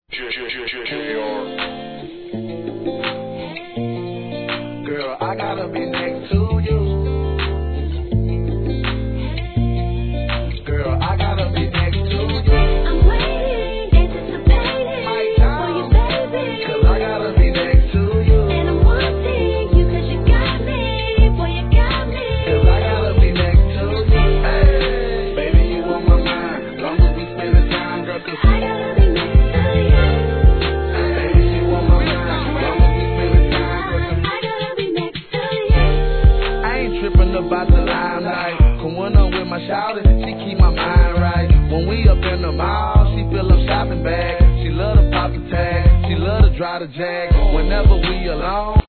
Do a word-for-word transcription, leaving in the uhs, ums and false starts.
Girl, I gotta be next to you. Girl, I gotta be next to you. I'm waiting, anticipating for you, baby. Cause I gotta be next to you. And I'm wanting you cause you got me, boy, you got me. Cause I gotta be next to you. Hey, baby, you on my mind. Long as we spending time, girl, cause I gotta be next to you. baby, you on my mind. Long as we spending time, girl, cause I gotta be next to you. I ain't tripping about the limelight. Cause when I'm with my shawty, she keep my mind right. When we up in the mall, she fill up shopping bags. She love to pop the tag, she love to drive the Jag. Whenever we alone.